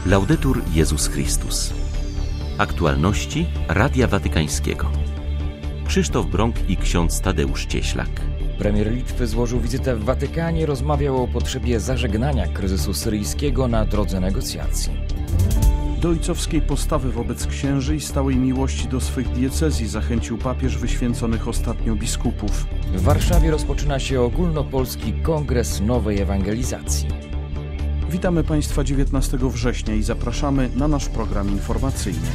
Laudetur Jezus Chrystus. Aktualności Radia Watykańskiego. Krzysztof Brąk i ksiądz Tadeusz Cieślak. Premier Litwy złożył wizytę w Watykanie, rozmawiał o potrzebie zażegnania kryzysu syryjskiego na drodze negocjacji. Do ojcowskiej postawy wobec księży i stałej miłości do swych diecezji zachęcił papież wyświęconych ostatnio biskupów. W Warszawie rozpoczyna się ogólnopolski kongres nowej ewangelizacji. Witamy Państwa 19 września i zapraszamy na nasz program informacyjny.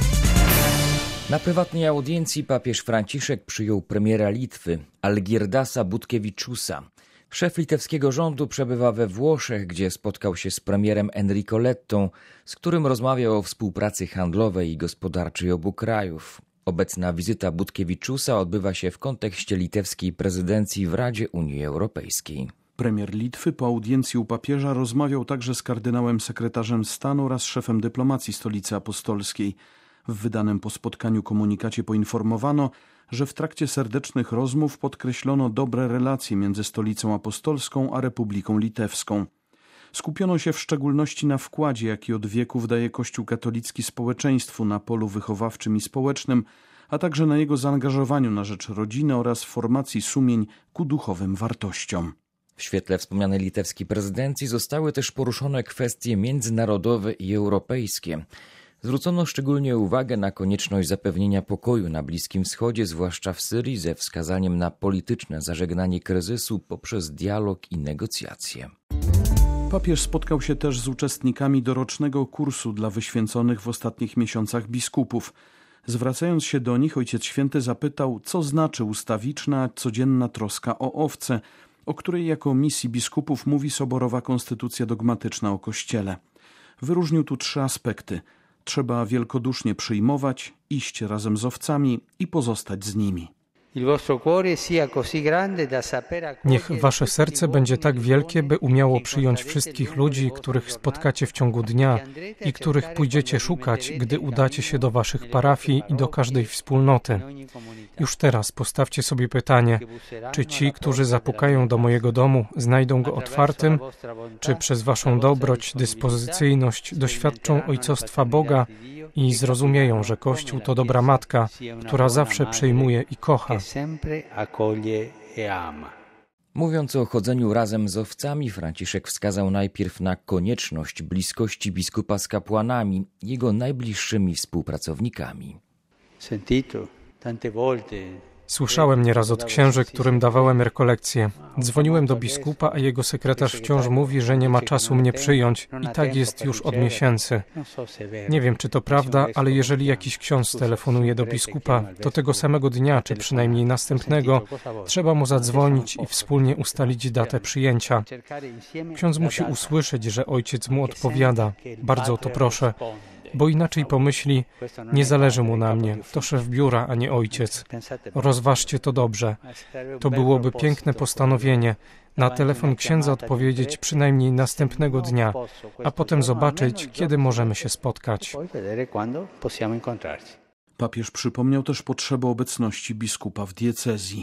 Na prywatnej audiencji papież Franciszek przyjął premiera Litwy, Algirdasa Butkeviciusa. Szef litewskiego rządu przebywa we Włoszech, gdzie spotkał się z premierem Enrico Lettą, z którym rozmawiał o współpracy handlowej i gospodarczej obu krajów. Obecna wizyta Butkeviciusa odbywa się w kontekście litewskiej prezydencji w Radzie Unii Europejskiej. Premier Litwy po audiencji u papieża rozmawiał także z kardynałem sekretarzem stanu oraz szefem dyplomacji Stolicy Apostolskiej. W wydanym po spotkaniu komunikacie poinformowano, że w trakcie serdecznych rozmów podkreślono dobre relacje między Stolicą Apostolską a Republiką Litewską. Skupiono się w szczególności na wkładzie, jaki od wieków daje Kościół katolicki społeczeństwu na polu wychowawczym i społecznym, a także na jego zaangażowaniu na rzecz rodziny oraz formacji sumień ku duchowym wartościom. W świetle wspomnianej litewskiej prezydencji zostały też poruszone kwestie międzynarodowe i europejskie. Zwrócono szczególnie uwagę na konieczność zapewnienia pokoju na Bliskim Wschodzie, zwłaszcza w Syrii, ze wskazaniem na polityczne zażegnanie kryzysu poprzez dialog i negocjacje. Papież spotkał się też z uczestnikami dorocznego kursu dla wyświęconych w ostatnich miesiącach biskupów. Zwracając się do nich, Ojciec Święty zapytał, co znaczy ustawiczna, codzienna troska o owce, o której jako misji biskupów mówi soborowa konstytucja dogmatyczna o Kościele. Wyróżnił tu 3 aspekty. Trzeba wielkodusznie przyjmować, iść razem z owcami i pozostać z nimi. Niech wasze serce będzie tak wielkie, by umiało przyjąć wszystkich ludzi, których spotkacie w ciągu dnia i których pójdziecie szukać, gdy udacie się do waszych parafii i do każdej wspólnoty. Już teraz postawcie sobie pytanie, czy ci, którzy zapukają do mojego domu, znajdą go otwartym, czy przez waszą dobroć, dyspozycyjność doświadczą ojcostwa Boga i zrozumieją, że Kościół to dobra matka, która zawsze przyjmuje i kocha. Mówiąc o chodzeniu razem z owcami, Franciszek wskazał najpierw na konieczność bliskości biskupa z kapłanami, jego najbliższymi współpracownikami. Słyszałem nieraz od księży, którym dawałem rekolekcje. Dzwoniłem do biskupa, a jego sekretarz wciąż mówi, że nie ma czasu mnie przyjąć. I tak jest już od miesięcy. Nie wiem, czy to prawda, ale jeżeli jakiś ksiądz telefonuje do biskupa, to tego samego dnia, czy przynajmniej następnego, trzeba mu zadzwonić i wspólnie ustalić datę przyjęcia. Ksiądz musi usłyszeć, że ojciec mu odpowiada. Bardzo o to proszę. Bo inaczej pomyśli, nie zależy mu na mnie, to szef biura, a nie ojciec. Rozważcie to dobrze. To byłoby piękne postanowienie, na telefon księdza odpowiedzieć przynajmniej następnego dnia, a potem zobaczyć, kiedy możemy się spotkać. Papież przypomniał też potrzebę obecności biskupa w diecezji.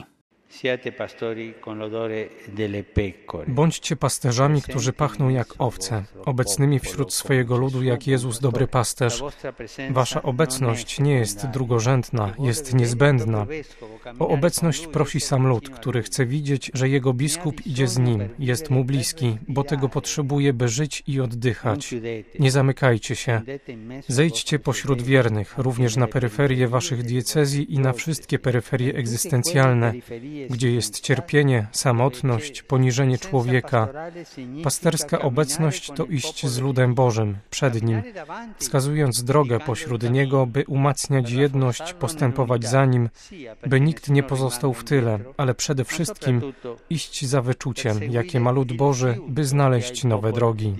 Bądźcie pasterzami, którzy pachną jak owce, obecnymi wśród swojego ludu jak Jezus dobry pasterz. Wasza obecność nie jest drugorzędna, jest niezbędna. O obecność prosi sam lud, który chce widzieć, że jego biskup idzie z nim, jest mu bliski, bo tego potrzebuje, by żyć i oddychać. Nie zamykajcie się. Zejdźcie pośród wiernych, również na peryferie waszych diecezji i na wszystkie peryferie egzystencjalne, gdzie jest cierpienie, samotność, poniżenie człowieka. Pasterska obecność to iść z ludem Bożym, przed Nim, wskazując drogę pośród Niego, by umacniać jedność, postępować za Nim, by nikt nie pozostał w tyle, ale przede wszystkim iść za wyczuciem, jakie ma lud Boży, by znaleźć nowe drogi.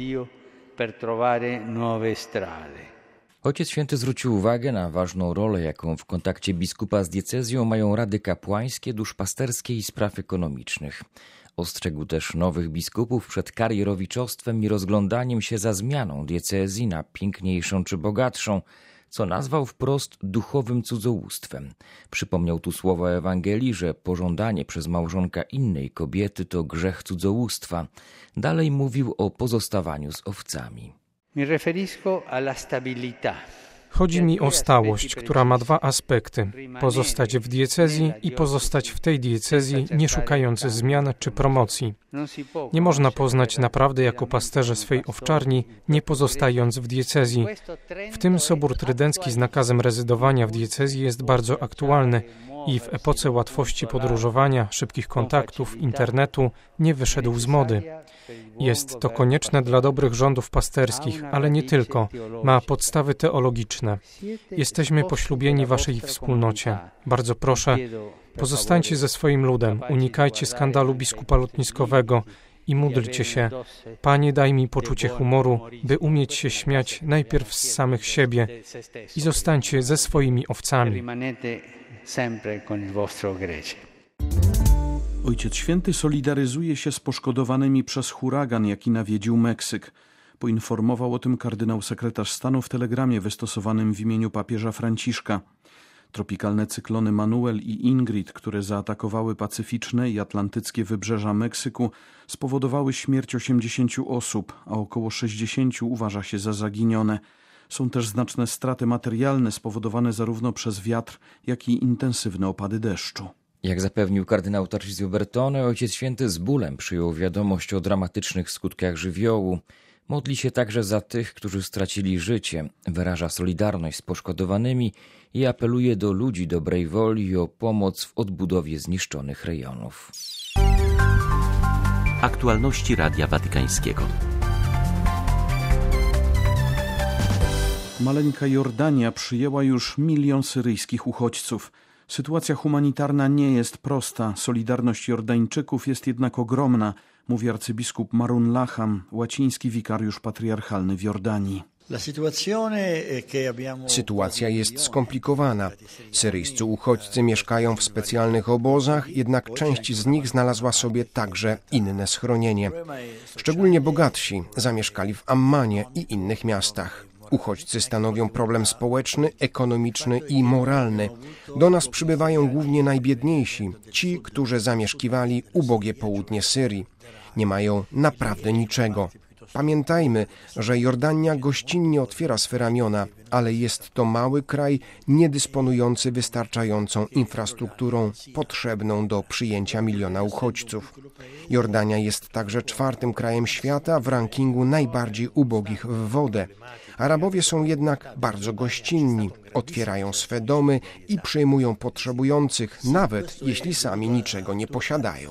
Ojciec Święty zwrócił uwagę na ważną rolę, jaką w kontakcie biskupa z diecezją mają rady kapłańskie, duszpasterskie i spraw ekonomicznych. Ostrzegł też nowych biskupów przed karierowiczostwem i rozglądaniem się za zmianą diecezji na piękniejszą czy bogatszą, co nazwał wprost duchowym cudzołóstwem. Przypomniał tu słowa Ewangelii, że pożądanie przez małżonka innej kobiety to grzech cudzołóstwa. Dalej mówił o pozostawaniu z owcami. Chodzi mi o stałość, która ma dwa aspekty: pozostać w diecezji i pozostać w tej diecezji, nie szukając zmian czy promocji. Nie można poznać naprawdę jako pasterze swej owczarni, nie pozostając w diecezji. W tym Sobór Trydencki z nakazem rezydowania w diecezji jest bardzo aktualny i w epoce łatwości podróżowania, szybkich kontaktów, internetu nie wyszedł z mody. Jest to konieczne dla dobrych rządów pasterskich, ale nie tylko. Ma podstawy teologiczne. Jesteśmy poślubieni waszej wspólnocie. Bardzo proszę, pozostańcie ze swoim ludem, unikajcie skandalu biskupa lotniskowego i módlcie się: Panie, daj mi poczucie humoru, by umieć się śmiać najpierw z samych siebie, i zostańcie ze swoimi owcami. Ojciec Święty solidaryzuje się z poszkodowanymi przez huragan, jaki nawiedził Meksyk. Poinformował o tym kardynał sekretarz stanu w telegramie wystosowanym w imieniu papieża Franciszka. Tropikalne cyklony Manuel i Ingrid, które zaatakowały pacyficzne i atlantyckie wybrzeża Meksyku, spowodowały śmierć 80 osób, a około 60 uważa się za zaginione. Są też znaczne straty materialne spowodowane zarówno przez wiatr, jak i intensywne opady deszczu. Jak zapewnił kardynał Tarcisio Bertone, Ojciec Święty z bólem przyjął wiadomość o dramatycznych skutkach żywiołu. Modli się także za tych, którzy stracili życie, wyraża solidarność z poszkodowanymi i apeluje do ludzi dobrej woli o pomoc w odbudowie zniszczonych rejonów. Aktualności Radia Watykańskiego. Maleńka Jordania przyjęła już 1 milion syryjskich uchodźców. Sytuacja humanitarna nie jest prosta, solidarność Jordańczyków jest jednak ogromna, mówi arcybiskup Marun Laham, łaciński wikariusz patriarchalny w Jordanii. Sytuacja jest skomplikowana. Syryjscy uchodźcy mieszkają w specjalnych obozach, jednak część z nich znalazła sobie także inne schronienie. Szczególnie bogatsi zamieszkali w Ammanie i innych miastach. Uchodźcy stanowią problem społeczny, ekonomiczny i moralny. Do nas przybywają głównie najbiedniejsi, ci, którzy zamieszkiwali ubogie południe Syrii. Nie mają naprawdę niczego. Pamiętajmy, że Jordania gościnnie otwiera swe ramiona, ale jest to mały kraj niedysponujący wystarczającą infrastrukturą potrzebną do przyjęcia 1 miliona uchodźców. Jordania jest także 4. krajem świata w rankingu najbardziej ubogich w wodę. Arabowie są jednak bardzo gościnni, otwierają swe domy i przyjmują potrzebujących, nawet jeśli sami niczego nie posiadają.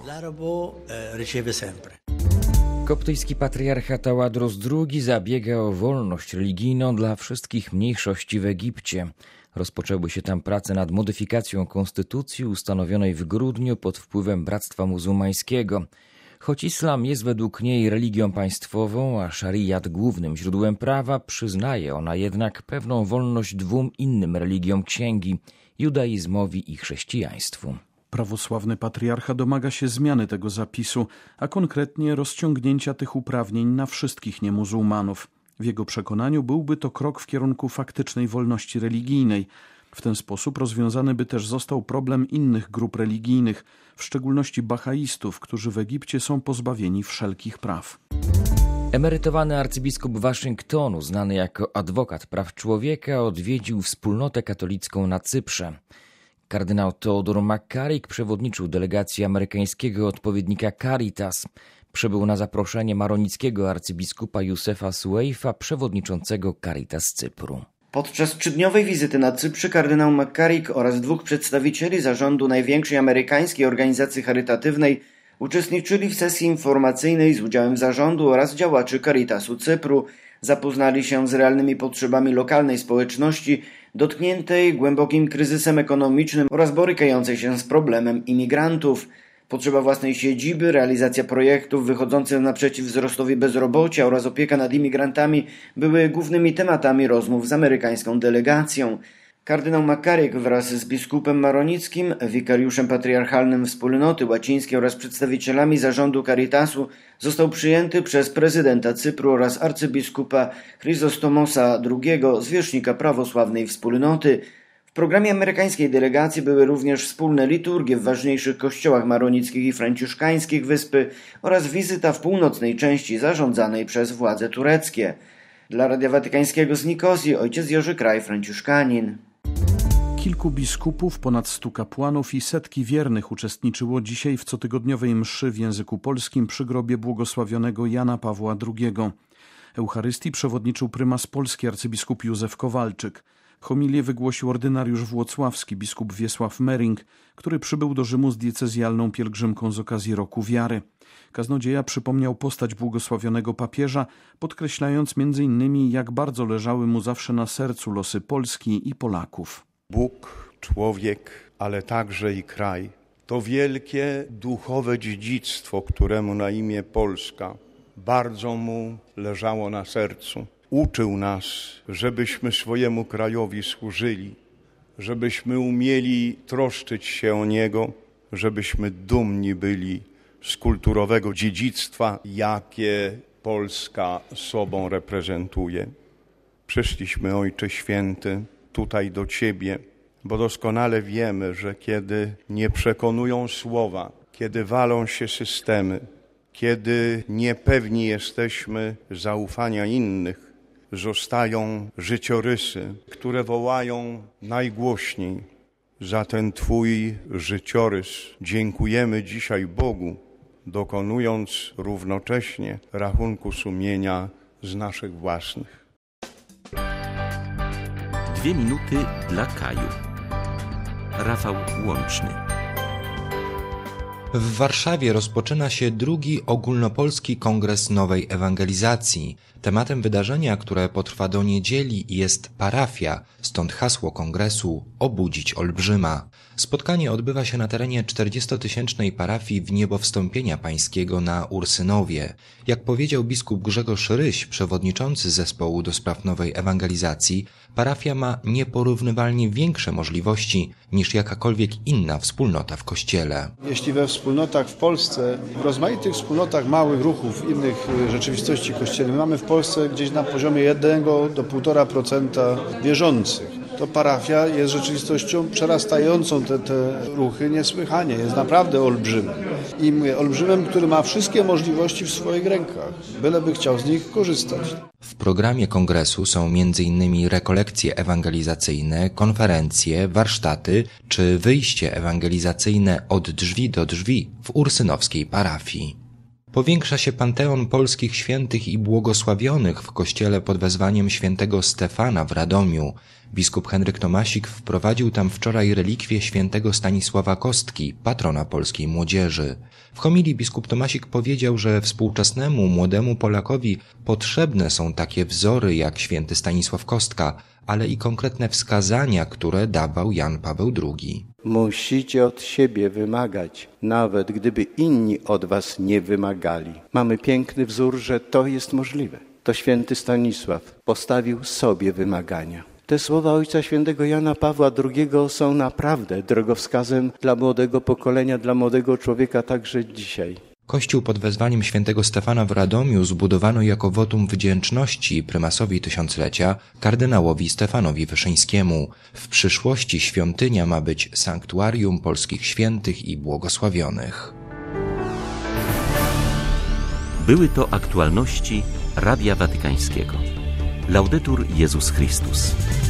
Koptyjski patriarcha Tawadros II zabiega o wolność religijną dla wszystkich mniejszości w Egipcie. Rozpoczęły się tam prace nad modyfikacją konstytucji ustanowionej w grudniu pod wpływem Bractwa Muzułmańskiego. Choć islam jest według niej religią państwową, a szariat głównym źródłem prawa, przyznaje ona jednak pewną wolność 2 innym religiom księgi – judaizmowi i chrześcijaństwu. Prawosławny patriarcha domaga się zmiany tego zapisu, a konkretnie rozciągnięcia tych uprawnień na wszystkich niemuzułmanów. W jego przekonaniu byłby to krok w kierunku faktycznej wolności religijnej. W ten sposób rozwiązany by też został problem innych grup religijnych, w szczególności bahaistów, którzy w Egipcie są pozbawieni wszelkich praw. Emerytowany arcybiskup Waszyngtonu, znany jako adwokat praw człowieka, odwiedził wspólnotę katolicką na Cyprze. Kardynał Theodore McCarrick przewodniczył delegacji amerykańskiego odpowiednika Caritas. Przybył na zaproszenie maronickiego arcybiskupa Józefa Suejfa, przewodniczącego Caritas Cypru. Podczas 3-dniowej wizyty na Cyprze kardynał McCarrick oraz 2 przedstawicieli zarządu największej amerykańskiej organizacji charytatywnej uczestniczyli w sesji informacyjnej z udziałem zarządu oraz działaczy Caritasu Cypru. Zapoznali się z realnymi potrzebami lokalnej społeczności dotkniętej głębokim kryzysem ekonomicznym oraz borykającej się z problemem imigrantów. Potrzeba własnej siedziby, realizacja projektów wychodzących naprzeciw wzrostowi bezrobocia oraz opieka nad imigrantami były głównymi tematami rozmów z amerykańską delegacją. Kardynał McCarrick wraz z biskupem maronickim, wikariuszem patriarchalnym wspólnoty łacińskiej oraz przedstawicielami zarządu Caritasu został przyjęty przez prezydenta Cypru oraz arcybiskupa Chryzostomosa II, zwierzchnika prawosławnej wspólnoty. W programie amerykańskiej delegacji były również wspólne liturgie w ważniejszych kościołach maronickich i franciszkańskich wyspy oraz wizyta w północnej części zarządzanej przez władze tureckie. Dla Radia Watykańskiego z Nikozji ojciec Jerzy Kraj, franciszkanin. Kilku biskupów, ponad 100 kapłanów i setki wiernych uczestniczyło dzisiaj w cotygodniowej mszy w języku polskim przy grobie błogosławionego Jana Pawła II. Eucharystii przewodniczył prymas polski arcybiskup Józef Kowalczyk. Homilię wygłosił ordynariusz włocławski biskup Wiesław Mering, który przybył do Rzymu z diecezjalną pielgrzymką z okazji Roku Wiary. Kaznodzieja przypomniał postać błogosławionego papieża, podkreślając m.in. jak bardzo leżały mu zawsze na sercu losy Polski i Polaków. Bóg, człowiek, ale także i kraj. To wielkie duchowe dziedzictwo, któremu na imię Polska bardzo mu leżało na sercu. Uczył nas, żebyśmy swojemu krajowi służyli, żebyśmy umieli troszczyć się o niego, żebyśmy dumni byli z kulturowego dziedzictwa, jakie Polska sobą reprezentuje. Przyszliśmy, Ojcze Święty, tutaj do Ciebie, bo doskonale wiemy, że kiedy nie przekonują słowa, kiedy walą się systemy, kiedy niepewni jesteśmy zaufania innych, zostają życiorysy, które wołają najgłośniej. Za ten Twój życiorys dziękujemy dzisiaj Bogu, dokonując równocześnie rachunku sumienia z naszych własnych. 2 minuty dla Kaju. Rafał Łączny. W Warszawie rozpoczyna się drugi ogólnopolski kongres nowej ewangelizacji. Tematem wydarzenia, które potrwa do niedzieli, jest parafia, stąd hasło kongresu Obudzić Olbrzyma. Spotkanie odbywa się na terenie 40-tysięcznej parafii w Niebowstąpienia Pańskiego na Ursynowie. Jak powiedział biskup Grzegorz Ryś, przewodniczący zespołu do spraw nowej ewangelizacji, parafia ma nieporównywalnie większe możliwości niż jakakolwiek inna wspólnota w Kościele. Jeśli we wspólnotach w Polsce, w rozmaitych wspólnotach małych ruchów, innych rzeczywistości kościelnych, mamy w Polsce gdzieś na poziomie 1 do 1,5% wierzących, to parafia jest rzeczywistością przerastającą te ruchy niesłychanie. Jest naprawdę olbrzymem. I mówię, olbrzymem, który ma wszystkie możliwości w swoich rękach, byleby chciał z nich korzystać. W programie kongresu są m.in. rekolekcje ewangelizacyjne, konferencje, warsztaty czy wyjście ewangelizacyjne od drzwi do drzwi w ursynowskiej parafii. Powiększa się panteon polskich świętych i błogosławionych w kościele pod wezwaniem świętego Stefana w Radomiu. Biskup Henryk Tomasik wprowadził tam wczoraj relikwie świętego Stanisława Kostki, patrona polskiej młodzieży. W homilii biskup Tomasik powiedział, że współczesnemu młodemu Polakowi potrzebne są takie wzory jak święty Stanisław Kostka, ale i konkretne wskazania, które dawał Jan Paweł II. Musicie od siebie wymagać, nawet gdyby inni od was nie wymagali. Mamy piękny wzór, że to jest możliwe. To święty Stanisław postawił sobie wymagania. Te słowa Ojca Świętego Jana Pawła II są naprawdę drogowskazem dla młodego pokolenia, dla młodego człowieka także dzisiaj. Kościół pod wezwaniem świętego Stefana w Radomiu zbudowano jako wotum wdzięczności prymasowi tysiąclecia, kardynałowi Stefanowi Wyszyńskiemu. W przyszłości świątynia ma być sanktuarium polskich świętych i błogosławionych. Były to aktualności Radia Watykańskiego. Laudetur Jezus Chrystus.